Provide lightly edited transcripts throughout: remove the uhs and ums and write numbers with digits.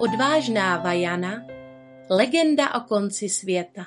Odvážná Vajana, legenda o konci světa.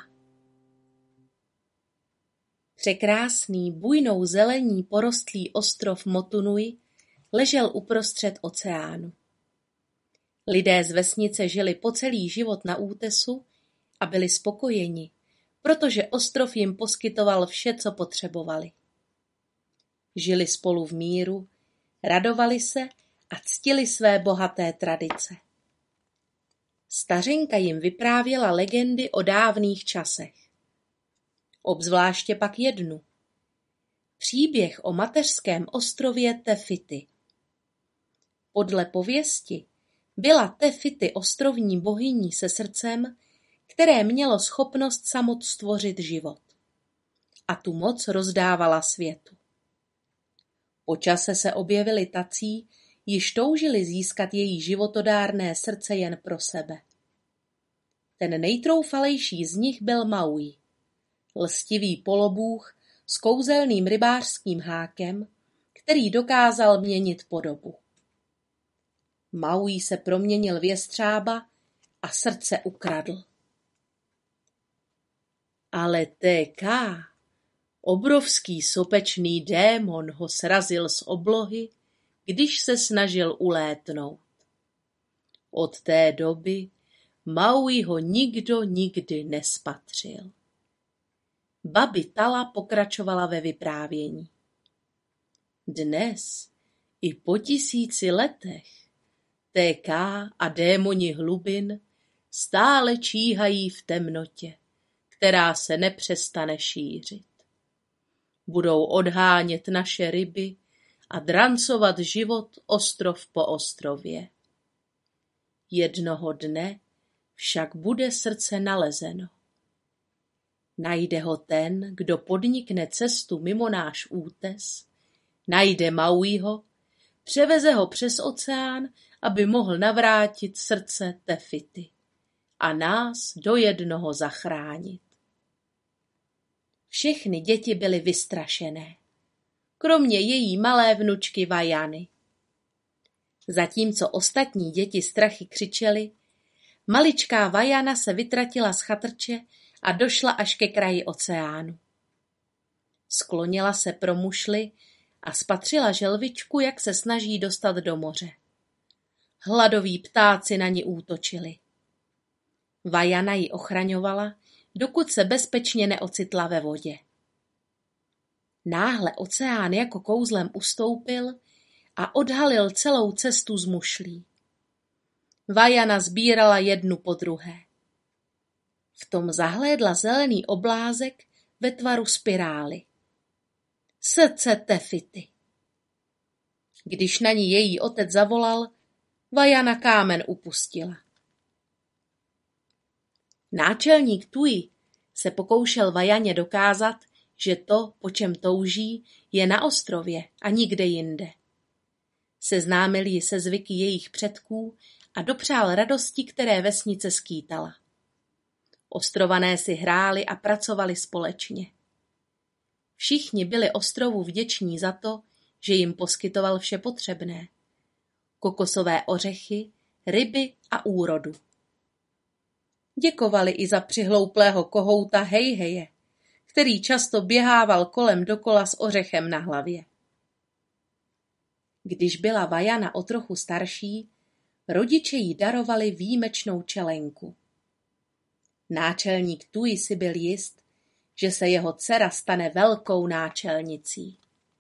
Překrásný, bujnou zelení porostlý ostrov Motunui ležel uprostřed oceánu. Lidé z vesnice žili po celý život na útesu a byli spokojeni, protože ostrov jim poskytoval vše, co potřebovali. Žili spolu v míru, radovali se a ctili své bohaté tradice. Stařenka jim vyprávěla legendy o dávných časech. Obzvláště pak jednu. Příběh o mateřském ostrově Te-Fiti. Podle pověsti byla Te-Fiti ostrovní bohyní se srdcem, které mělo schopnost samot stvořit život. A tu moc rozdávala světu. Po čase se objevili tací, již toužili získat její životodárné srdce jen pro sebe. Ten nejtroufalejší z nich byl Maui, lstivý polobůh s kouzelným rybářským hákem, který dokázal měnit podobu. Maui se proměnil v jestřába a srdce ukradl. Ale Te-Ka, obrovský sopečný démon, ho srazil z oblohy, když se snažil ulétnout. Od té doby Maui ho nikdo nikdy nespatřil. Babi Tala pokračovala ve vyprávění. Dnes, i po 1000 letech, Te-Ka a démoni hlubin stále číhají v temnotě, která se nepřestane šířit. Budou odhánět naše ryby a drancovat život ostrov po ostrově. Jednoho dne však bude srdce nalezeno. Najde ho ten, kdo podnikne cestu mimo náš útes, najde Mauiho, převeze ho přes oceán, aby mohl navrátit srdce Te-Fiti a nás do jednoho zachránit. Všechny děti byly vystrašené, kromě její malé vnučky Vajany. Zatímco ostatní děti strachy křičely, maličká Vajana se vytratila z chatrče a došla až ke kraji oceánu. Sklonila se pro mušli a spatřila želvičku, jak se snaží dostat do moře. Hladoví ptáci na ni útočili. Vajana ji ochraňovala, dokud se bezpečně neocitla ve vodě. Náhle oceán jako kouzlem ustoupil a odhalil celou cestu z mušlí. Vajana sbírala jednu po druhé. V tom zahlédla zelený oblázek ve tvaru spirály. Srdce Te-Fiti. Když na ní její otec zavolal, Vajana kámen upustila. Náčelník Tui se pokoušel Vajaně dokázat, že to, po čem touží, je na ostrově a nikde jinde. Seznámil ji se zvyky jejich předků a dopřál radosti, které vesnice skýtala. Ostrované si hráli a pracovali společně. Všichni byli ostrovu vděční za to, že jim poskytoval vše potřebné. Kokosové ořechy, ryby a úrodu. Děkovali i za přihlouplého kohouta Hejheje, který často běhával kolem dokola s ořechem na hlavě. Když byla Vajana o trochu starší, rodiče jí darovali výjimečnou čelenku. Náčelník Tui si byl jist, že se jeho dcera stane velkou náčelnicí.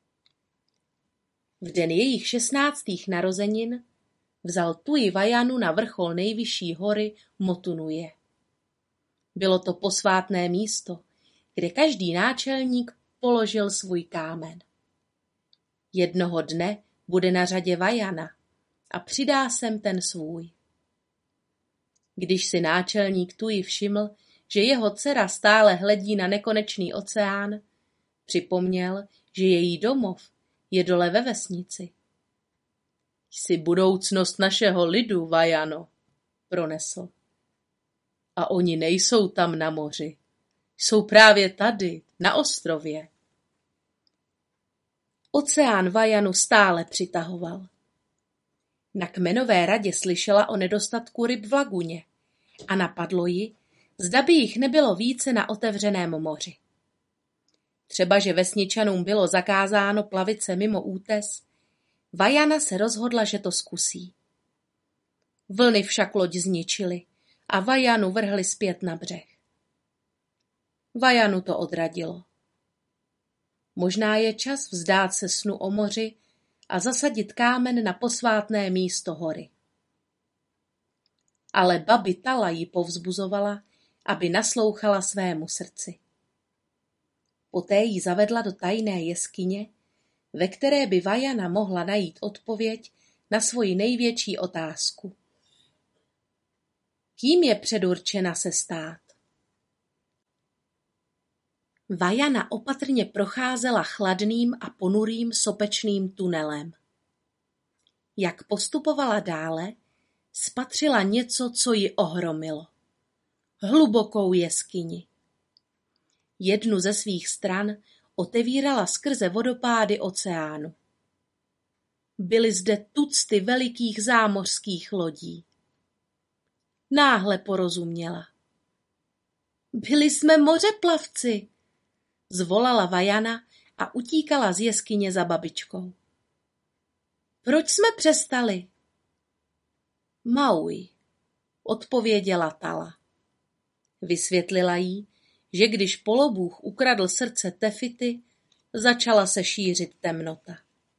V den jejich 16. narozenin vzal Tui Vajanu na vrchol nejvyšší hory Motunuje. Bylo to posvátné místo, kde každý náčelník položil svůj kámen. Jednoho dne bude na řadě Vajana a přidá sem ten svůj. Když si náčelník Tui všiml, že jeho dcera stále hledí na nekonečný oceán, připomněl, že její domov je dole ve vesnici. Jsi budoucnost našeho lidu, Vajano, pronesl. A oni nejsou tam na moři. Jsou právě tady, na ostrově. Oceán Vajanu stále přitahoval. Na kmenové radě slyšela o nedostatku ryb v laguně a napadlo ji, zda by jich nebylo více na otevřeném moři. Třeba, že vesničanům bylo zakázáno plavit se mimo útes, Vajana se rozhodla, že to zkusí. Vlny však loď zničily a Vajanu vrhly zpět na břeh. Vajanu to odradilo. Možná je čas vzdát se snu o moři a zasadit kámen na posvátné místo hory. Ale babi Tala ji povzbuzovala, aby naslouchala svému srdci. Poté ji zavedla do tajné jeskyně, ve které by Vajana mohla najít odpověď na svoji největší otázku. Kým je předurčena se stát? Vajana opatrně procházela chladným a ponurým sopečným tunelem. Jak postupovala dále, spatřila něco, co ji ohromilo. Hlubokou jeskyni. Jednu ze svých stran otevírala skrze vodopády oceánu. Byly zde tucty velikých zámořských lodí. Náhle porozuměla. Byli jsme mořeplavci, zvolala Vajana a utíkala z jeskyně za babičkou. Proč jsme přestali? Maui, odpověděla Tala. Vysvětlila jí, že když polobůh ukradl srdce Tefity, začala se šířit temnota.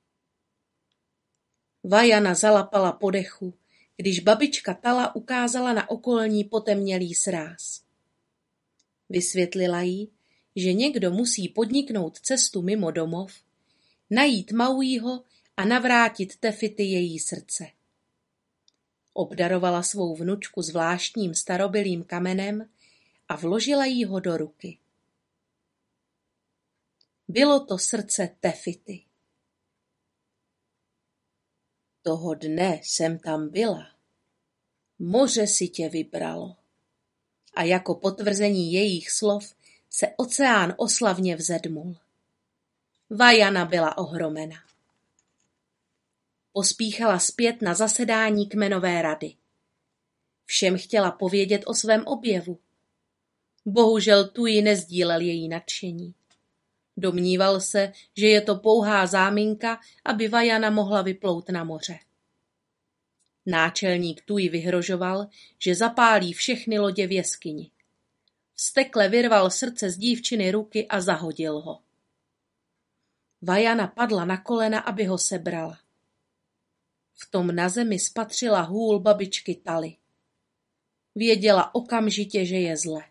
Vajana zalapala po dechu, když babička Tala ukázala na okolní potemnělý sráz. Vysvětlila jí, že někdo musí podniknout cestu mimo domov, najít Mauiho a navrátit Tefity její srdce. Obdarovala svou vnučku zvláštním starobylým kamenem a vložila jí ho do ruky. Bylo to srdce Tefity. Toho dne jsem tam byla. Moře si tě vybralo. A jako potvrzení jejich slov se oceán oslavně vzedmul. Vajana byla ohromena. Pospíchala zpět na zasedání kmenové rady. Všem chtěla povědět o svém objevu. Bohužel Tui nezdílel její nadšení. Domníval se, že je to pouhá záminka, aby Vajana mohla vyplout na moře. Náčelník Tui vyhrožoval, že zapálí všechny lodě v jeskyni. Vztekle vyrval srdce z dívčiny ruky a zahodil ho. Vajana padla na kolena, aby ho sebrala. V tom na zemi spatřila hůl babičky Taly. Věděla okamžitě, že je zle.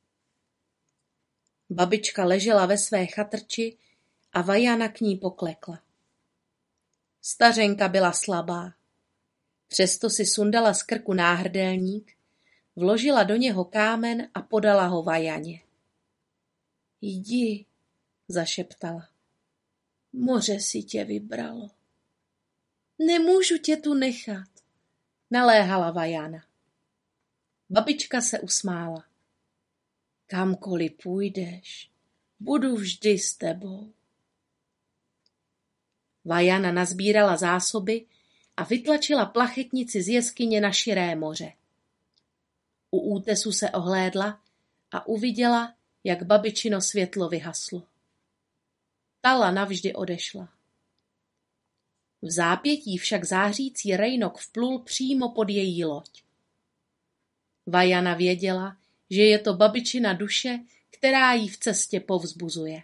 Babička ležela ve své chatrči a Vajana k ní poklekla. Stařenka byla slabá. Přesto si sundala z krku náhrdelník, vložila do něho kámen a podala ho Vajaně. Jdi, zašeptala. Moře si tě vybralo. Nemůžu tě tu nechat, naléhala Vajana. Babička se usmála. Kamkoliv půjdeš, budu vždy s tebou. Vajana nazbírala zásoby a vytlačila plachetnici z jeskyně na širé moře. U útesu se ohlédla a uviděla, jak babičino světlo vyhaslo. Tala navždy odešla. V zápětí však zářící rejnok vplul přímo pod její loď. Vajana věděla, že je to babičina duše, která jí v cestě povzbuzuje.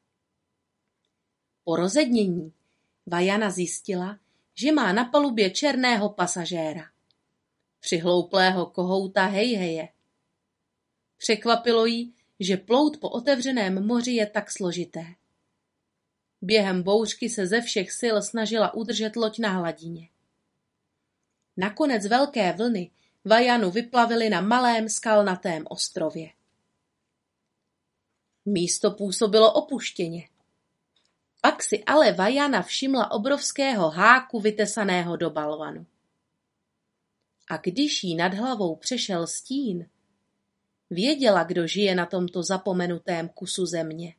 Po rozednění Vajana zjistila, že má na palubě černého pasažéra. Přihlouplého kohouta Hejheje. Překvapilo jí, že plout po otevřeném moři je tak složité. Během bouřky se ze všech sil snažila udržet loď na hladině. Nakonec velké vlny Vajanu vyplavily na malém skalnatém ostrově. Místo působilo opuštěně. Pak si ale Vajana všimla obrovského háku vytesaného do balvanu. A když jí nad hlavou přešel stín, věděla, kdo žije na tomto zapomenutém kusu země.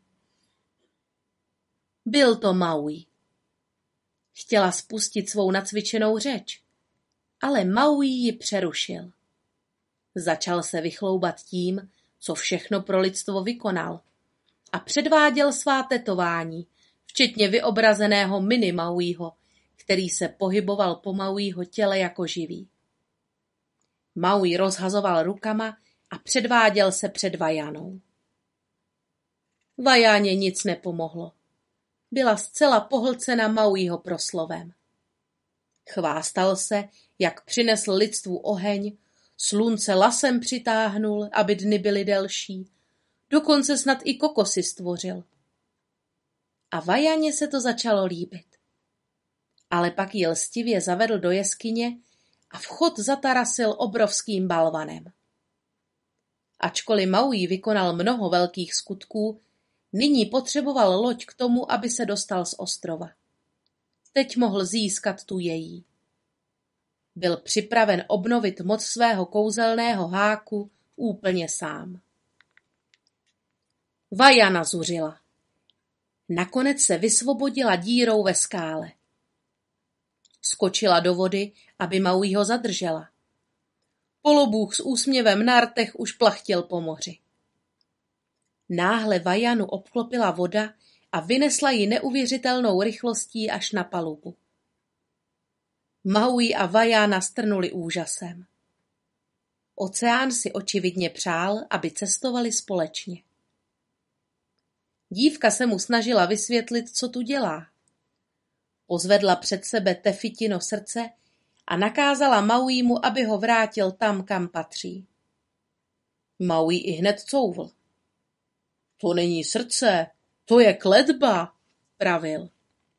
Byl to Maui. Chtěla spustit svou nacvičenou řeč, Ale Maui ji přerušil. Začal se vychloubat tím, co všechno pro lidstvo vykonal, a předváděl svá tetování, včetně vyobrazeného mini Mauiho, který se pohyboval po Mauiho těle jako živý. Maui rozhazoval rukama a předváděl se před Vajanou. Vajáně nic nepomohlo. Byla zcela pohlcena Mauiho proslovem. Chvástal se, jak přinesl lidstvu oheň, slunce lasem přitáhnul, aby dny byly delší, dokonce snad i kokosy stvořil. A Vajaně se to začalo líbit. Ale pak ji lstivě zavedl do jeskyně a vchod zatarasil obrovským balvanem. Ačkoliv Maui vykonal mnoho velkých skutků, nyní potřeboval loď k tomu, aby se dostal z ostrova. Teď mohl získat tu její. Byl připraven obnovit moc svého kouzelného háku úplně sám. Vajana zuřila. Nakonec se vysvobodila dírou ve skále. Skočila do vody, aby Mauiho zadržela. Polobůh s úsměvem na rtech už plachtil po moři. Náhle Vajanu obklopila voda a vynesla ji neuvěřitelnou rychlostí až na palubu. Maui a Vajana strnuli úžasem. Oceán si očividně přál, aby cestovali společně. Dívka se mu snažila vysvětlit, co tu dělá. Pozvedla před sebe Tefitino srdce a nakázala Mauimu, aby ho vrátil tam, kam patří. Maui ihned couvl. To není srdce, to je kletba, pravil.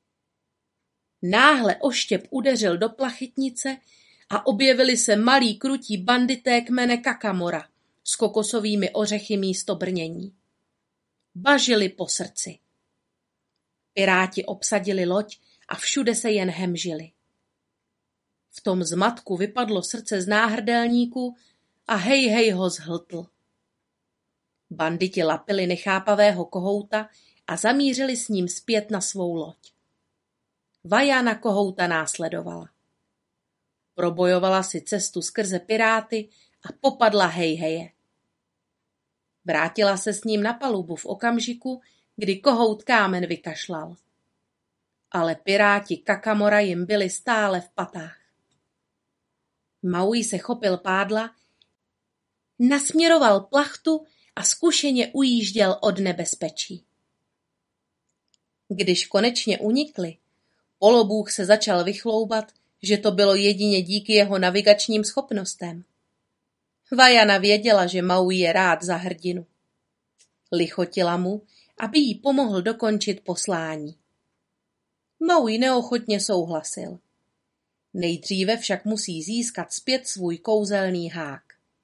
Náhle oštěp udeřil do plachetnice a objevili se malí krutí bandité kmene Kakamora s kokosovými ořechy místo brnění. Bažili po srdci. Piráti obsadili loď a všude se jen hemžili. V tom zmatku vypadlo srdce z náhrdelníku a hej ho zhltl. Banditi lapili nechápavého kohouta a zamířili s ním zpět na svou loď. Vajana kohouta následovala. Probojovala si cestu skrze piráty a popadla hejheje. Vrátila se s ním na palubu v okamžiku, kdy kohout kámen vykašlal. Ale piráti Kakamora jim byli stále v patách. Maui se chopil pádla, nasměroval plachtu a zkušeně ujížděl od nebezpečí. Když konečně unikli, polobůh se začal vychloubat, že to bylo jedině díky jeho navigačním schopnostem. Vajana věděla, že Maui je rád za hrdinu. Lichotila mu, aby jí pomohl dokončit poslání. Maui neochotně souhlasil. Nejdříve však musí získat zpět svůj kouzelný hák.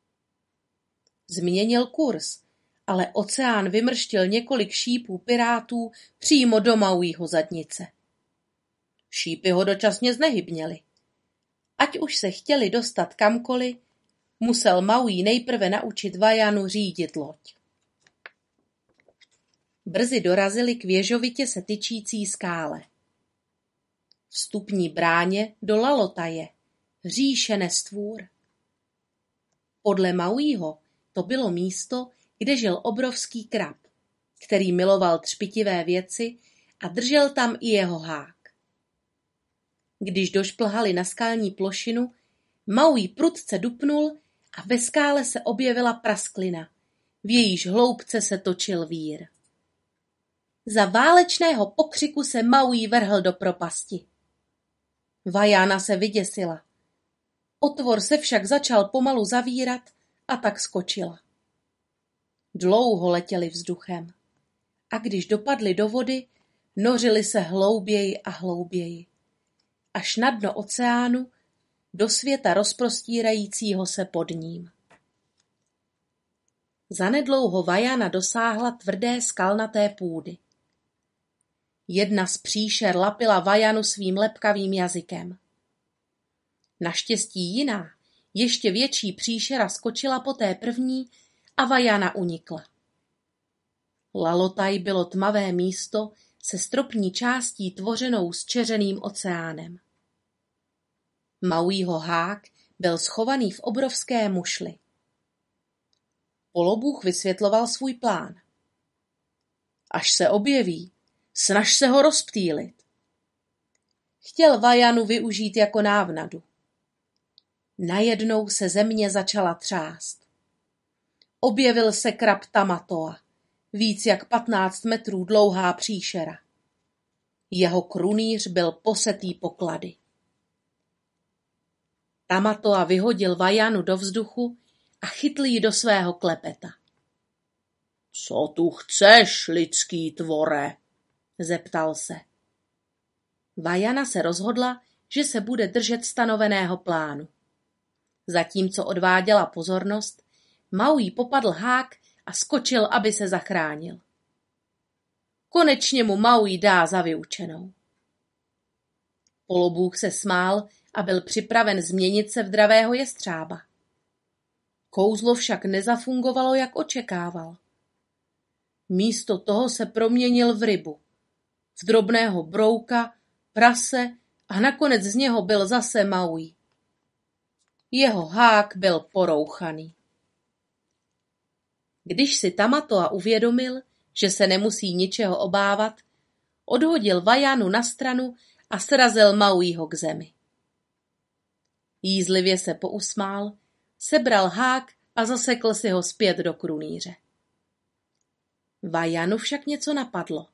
Změnil kurz, ale oceán vymrštil několik šípů pirátů přímo do Mauiho zadnice. Šípy ho dočasně znehybněly. Ať už se chtěli dostat kamkoliv, musel Maui nejprve naučit Vajanu řídit loď. Brzy dorazili k věžovitě se tyčící skále. Vstupní bráně do Lalotaje, říše nestvůr. Podle Mauiho to bylo místo, kde žil obrovský krab, který miloval třpitivé věci a držel tam i jeho hák. Když došplhali na skalní plošinu, Maui prudce dupnul a ve skále se objevila prasklina, v jejíž hloubce se točil vír. Za válečného pokřiku se Maui vrhl do propasti. Vajana se vyděsila. Otvor se však začal pomalu zavírat a tak skočila. Dlouho letěli vzduchem a když dopadli do vody, nořili se hlouběji a hlouběji, až na dno oceánu, do světa rozprostírajícího se pod ním. Zanedlouho Vajana dosáhla tvrdé skalnaté půdy. Jedna z příšer lapila Vajanu svým lepkavým jazykem. Naštěstí jiná, ještě větší příšera skočila po té první a Vajana unikla. Lalotaj bylo tmavé místo se stropní částí tvořenou zčeřeným oceánem. Mauího hák byl schovaný v obrovské mušli. Polobůh vysvětloval svůj plán. Až se objeví, snaž se ho rozptýlit. Chtěl Vajanu využít jako návnadu. Najednou se země začala třást. Objevil se krab Tamatoa, víc jak 15 metrů dlouhá příšera. Jeho krunýř byl posetý poklady. Tamatoa vyhodil Vajanu do vzduchu a chytl ji do svého klepeta. Co tu chceš, lidský tvore? Zeptal se. Vajana se rozhodla, že se bude držet stanoveného plánu. Zatímco odváděla pozornost, Maui popadl hák a skočil, aby se zachránil. Konečně mu Maui dá za vyučenou. Polobůh se smál a byl připraven změnit se v dravého jestřába. Kouzlo však nezafungovalo, jak očekával. Místo toho se proměnil v rybu, v drobného brouka, prase a nakonec z něho byl zase Maui. Jeho hák byl porouchaný. Když si Tamatoa uvědomil, že se nemusí ničeho obávat, odhodil Vajanu na stranu a srazil Mauiho k zemi. Jízlivě se pousmál, sebral hák a zasekl si ho zpět do krunýře. Vajanu však něco napadlo.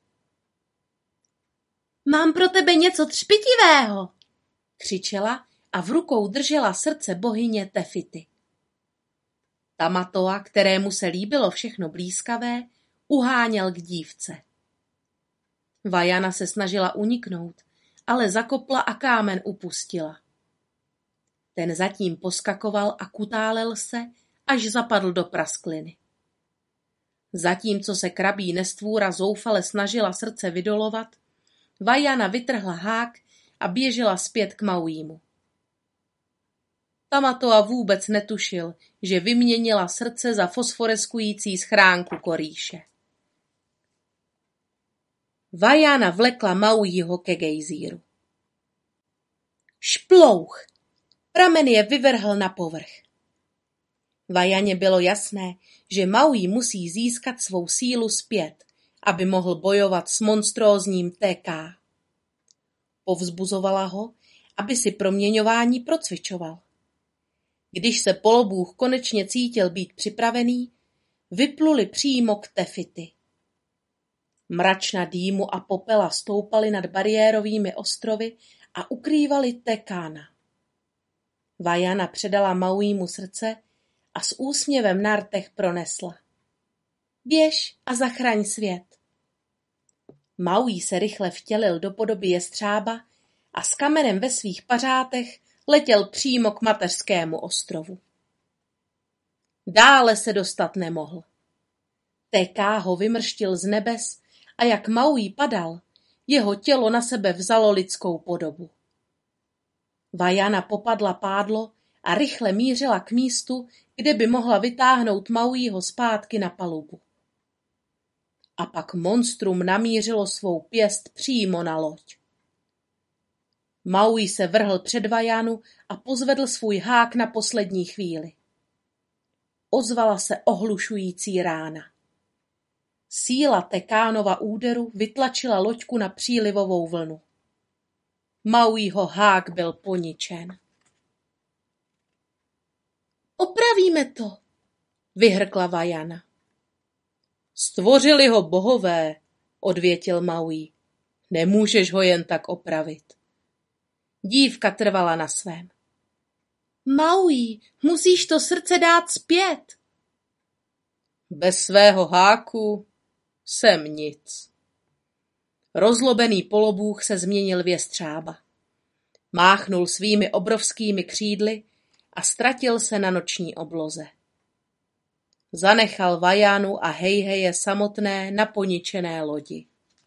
Mám pro tebe něco třpitivého, křičela a v rukou držela srdce bohyně Tefity. Tamatoa, kterému se líbilo všechno blýskavé, uháněl k dívce. Vajana se snažila uniknout, ale zakopla a kámen upustila. Ten zatím poskakoval a kutálel se, až zapadl do praskliny. Zatímco se krabí nestvůra zoufale snažila srdce vydolovat, Vajana vytrhla hák a běžela zpět k Mauímu. Tamatoa vůbec netušil, že vyměnila srdce za fosforeskující schránku korýše. Vajana vlekla Mauího ke gejzíru. Šplouch! Pramen je vyvrhl na povrch. Vajaně bylo jasné, že Maui musí získat svou sílu zpět, aby mohl bojovat s monstrózním TK. Povzbuzovala ho, aby si proměňování procvičoval. Když se polobůh konečně cítil být připravený, vypluli přímo k Tefity. Mračna dýmu a popela stoupaly nad bariérovými ostrovy a ukrývaly Tekána. Vajana předala Mauímu srdce a s úsměvem na rtech pronesla. Běž a zachraň svět. Maui se rychle vtělil do podoby jestřába a s kamenem ve svých pařátech letěl přímo k mateřskému ostrovu. Dále se dostat nemohl. TK ho vymrštil z nebes a jak Maui padal, jeho tělo na sebe vzalo lidskou podobu. Vajana popadla pádlo a rychle mířila k místu, kde by mohla vytáhnout Mauího zpátky na palubu. A pak monstrum namířilo svou pěst přímo na loď. Maui se vrhl před Vajanu a pozvedl svůj hák na poslední chvíli. Ozvala se ohlušující rána. Síla Tekánova úderu vytlačila loďku na přílivovou vlnu. Mauího hák byl poničen. Opravíme to, vyhrkla Vajana. Stvořili ho bohové, odvětil Maui. Nemůžeš ho jen tak opravit. Dívka trvala na svém. Maui, musíš to srdce dát zpět. Bez svého háku jsem nic. Rozlobený polobůh se změnil v jestřába. Máchnul svými obrovskými křídly a ztratil se na noční obloze. Zanechal Vajanu a hejheje samotné na poničené lodi.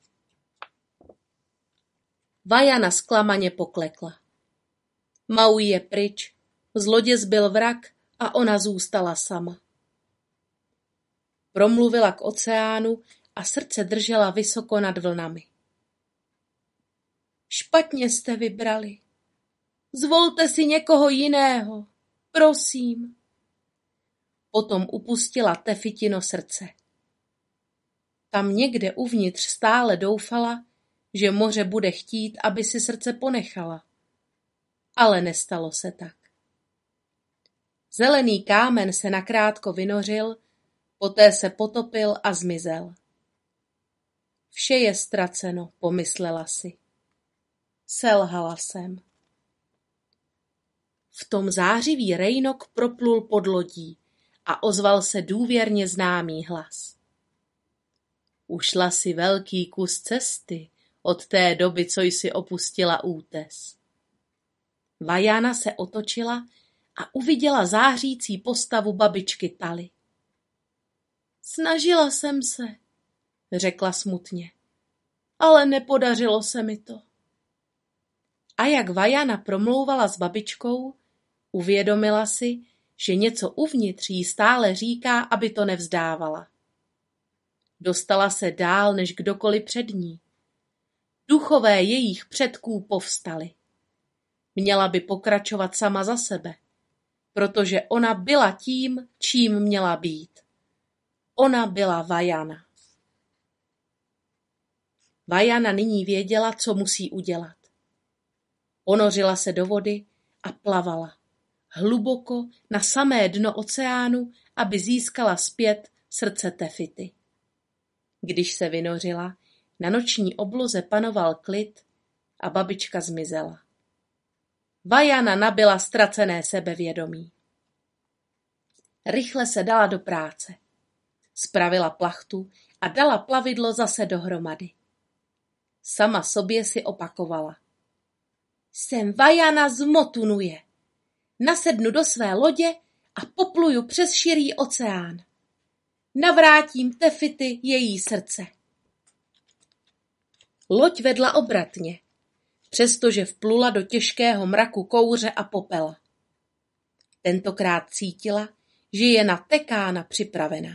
Vajana zklamaně poklekla. Maui je pryč, z lodě zbyl vrak a ona zůstala sama. Promluvila k oceánu a srdce držela vysoko nad vlnami. Špatně jste vybrali. Zvolte si někoho jiného, prosím. Potom upustila Tefitino srdce. Tam někde uvnitř stále doufala, že moře bude chtít, aby si srdce ponechala. Ale nestalo se tak. Zelený kámen se nakrátko vynořil, poté se potopil a zmizel. Vše je ztraceno, pomyslela si. Selhala jsem. V tom zářivý rejnok proplul pod lodí a ozval se důvěrně známý hlas. Ušla si velký kus cesty od té doby, co jsi opustila útes. Vajana se otočila a uviděla zářící postavu babičky Tali. Snažila jsem se, řekla smutně, ale nepodařilo se mi to. A jak Vajana promlouvala s babičkou, uvědomila si, že něco uvnitř jí stále říká, aby to nevzdávala. Dostala se dál než kdokoliv před ní. Duchové jejich předků povstali. Měla by pokračovat sama za sebe, protože ona byla tím, čím měla být. Ona byla Vajana. Vajana nyní věděla, co musí udělat. Ponořila se do vody a plavala. Hluboko na samé dno oceánu, aby získala zpět srdce Tefity. Když se vynořila, na noční obloze panoval klid a babička zmizela. Vajana nabyla ztracené sebevědomí. Rychle se dala do práce. Spravila plachtu a dala plavidlo zase dohromady. Sama sobě si opakovala. Jsem Vajana z Motunuje. Nasednu do své lodě a popluju přes širý oceán. Navrátím Tefity její srdce. Loď vedla obratně, přestože vplula do těžkého mraku kouře a popela. Tentokrát cítila, že je na Tekána připravená.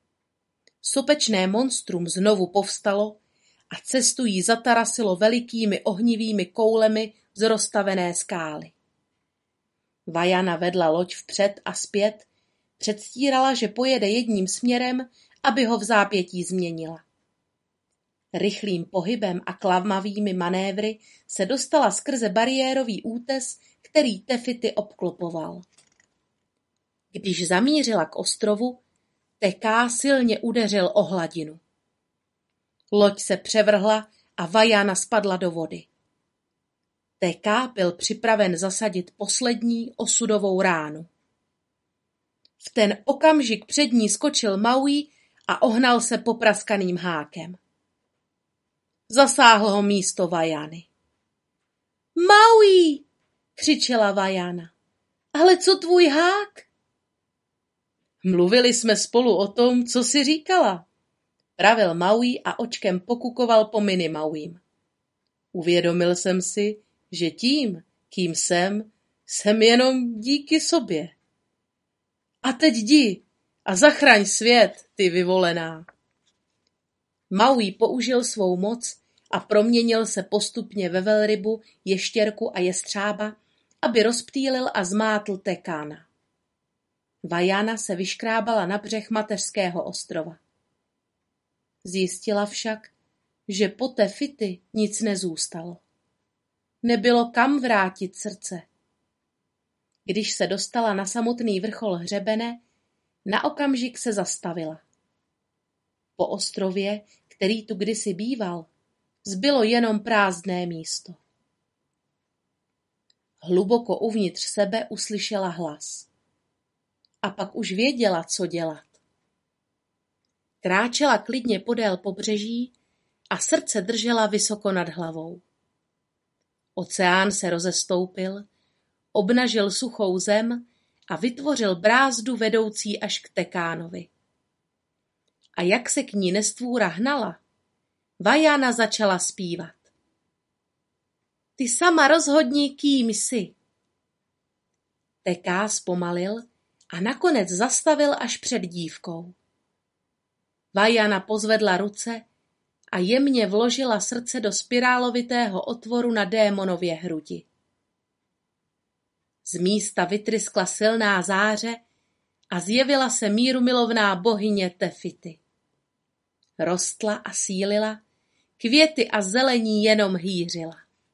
Sopečné monstrum znovu povstalo a cestu jí zatarasilo velikými ohnivými koulemi z roztavené skály. Vajana vedla loď vpřed a zpět, předstírala, že pojede jedním směrem, aby ho v zápětí změnila. Rychlým pohybem a klamavými manévry se dostala skrze bariérový útes, který Tefity obklopoval. Když zamířila k ostrovu, Teká silně udeřil o hladinu. Loď se převrhla a Vajana spadla do vody. Teká byl připraven zasadit poslední osudovou ránu. V ten okamžik před ní skočil Maui a ohnal se popraskaným hákem. Zasáhl ho místo Vajany. Maui, křičela Vajana. Ale co tvůj hák? Mluvili jsme spolu o tom, co jsi říkala, pravil Maui a očkem pokukoval po mini Mauim. Uvědomil jsem si, že tím, kým jsem jenom díky sobě. A teď jdi a zachraň svět, ty vyvolená. Maui použil svou moc a proměnil se postupně ve velrybu, ještěrku a jestřába, aby rozptýlil a zmátl Tekána. Vajana se vyškrábala na břeh mateřského ostrova. Zjistila však, že po Tefity nic nezůstalo. Nebylo kam vrátit srdce. Když se dostala na samotný vrchol hřebene, na okamžik se zastavila. Po ostrově, který tu kdysi býval, zbylo jenom prázdné místo. Hluboko uvnitř sebe uslyšela hlas. A pak už věděla, co dělat. Kráčela klidně podél pobřeží a srdce držela vysoko nad hlavou. Oceán se rozestoupil, obnažil suchou zem a vytvořil brázdu vedoucí až k Tekánovi. A jak se k ní nestvůra hnala, Vajana začala zpívat. Ty sama rozhodni, kým jsi. Teká zpomalil a nakonec zastavil až před dívkou. Vajana pozvedla ruce a jemně vložila srdce do spirálovitého otvoru na démonově hrudi. Z místa vytryskla silná záře a zjevila se mírumilovná bohyně Tefity. Rostla a sílila, květy a zelení jenom hýřila.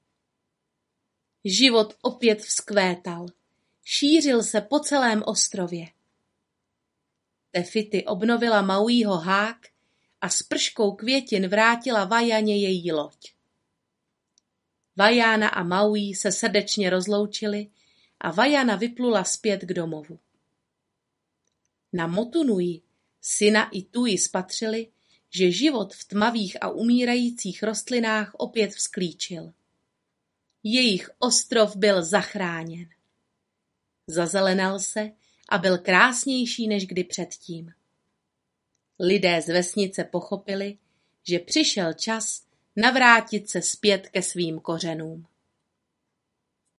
Život opět vzkvétal, šířil se po celém ostrově. Tefity obnovila Mauího hák a s prškou květin vrátila Vajaně její loď. Vajana a Maui se srdečně rozloučili a Vajana vyplula zpět k domovu. Na Motunui Sina i Tui spatřili, že život v tmavých a umírajících rostlinách opět vzklíčil. Jejich ostrov byl zachráněn. Zazelenal se a byl krásnější než kdy předtím. Lidé z vesnice pochopili, že přišel čas navrátit se zpět ke svým kořenům.